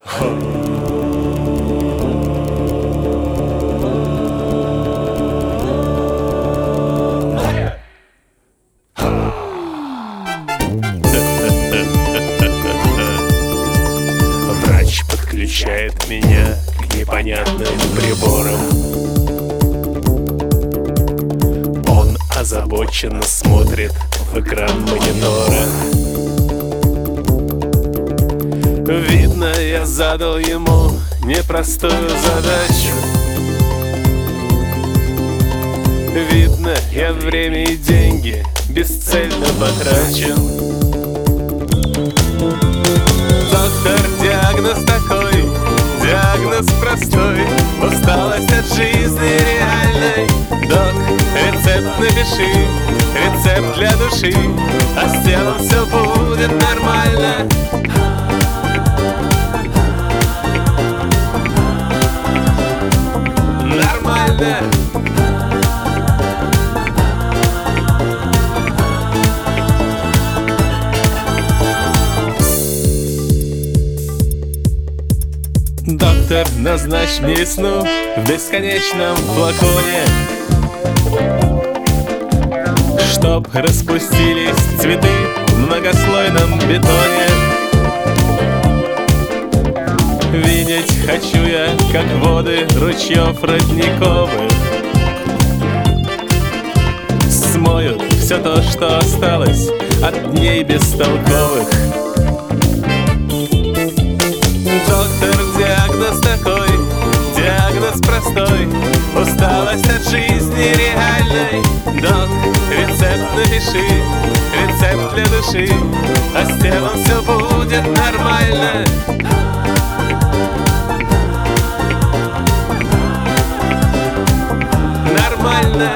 Врач подключает меня к непонятным приборам. Он озабоченно смотрит в экран монитора. Видно, я задал ему непростую задачу. Видно, я время и деньги бесцельно потрачу. Доктор, диагноз такой, диагноз простой: усталость от жизни реальной. Док, рецепт напиши, рецепт для души, а с телом все будет нормально. Нормально. Доктор, назначь мне весну в бесконечном флаконе, чтоб распустились цветы в многослойном бетоне. Видеть хочу я, как воды ручьев родниковых смоют все то, что осталось от дней бестолковых. Доктор, диагноз такой, диагноз простой: усталость от жизни реальной. Док, рецепт напиши, рецепт для души, а с телом все будет нормально. Нормально.